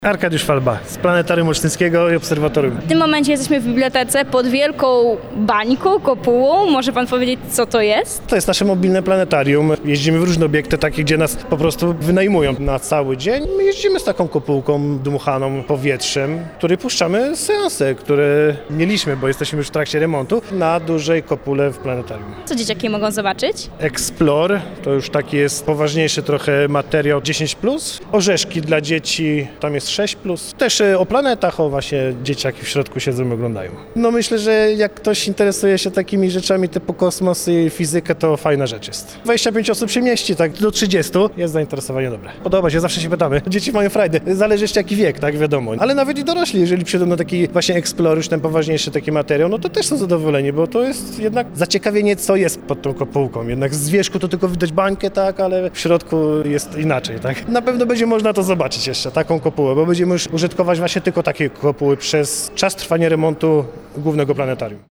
Arkadiusz Falba z Planetarium Olsztyńskiego i Obserwatorium. W tym momencie jesteśmy w bibliotece pod wielką bańką, kopułą. Może pan powiedzieć, co to jest? To jest nasze mobilne planetarium. Jeździmy w różne obiekty takie, gdzie nas po prostu wynajmują na cały dzień. My jeździmy z taką kopułką dmuchaną powietrzem, której puszczamy seanse, które mieliśmy, bo jesteśmy już w trakcie remontu, na dużej kopule w planetarium. Co dzieciaki mogą zobaczyć? Explore to już taki jest poważniejszy trochę materiał 10+. Orzeszki dla dzieci, tam jest 6+. Też o planetach, o właśnie dzieciaki w środku siedzą i oglądają. No myślę, że jak ktoś interesuje się takimi rzeczami typu kosmos i fizykę, to fajna rzecz jest. 25 osób się mieści, tak do 30. Jest zainteresowanie dobre. Podoba się, zawsze się pytamy. Dzieci mają frajdę. Zależy jeszcze jaki wiek, tak wiadomo. Ale nawet i dorośli, jeżeli przyjdą na taki właśnie Explore, już ten poważniejszy taki materiał, no to też są zadowoleni, bo to jest jednak zaciekawienie, co jest pod tą kopułką. Jednak z wierzchu to tylko widać bańkę, tak, ale w środku jest inaczej, tak. Na pewno będzie można to zobaczyć jeszcze, taką kopułę, bo będziemy już użytkować właśnie tylko takie kopuły przez czas trwania remontu głównego planetarium.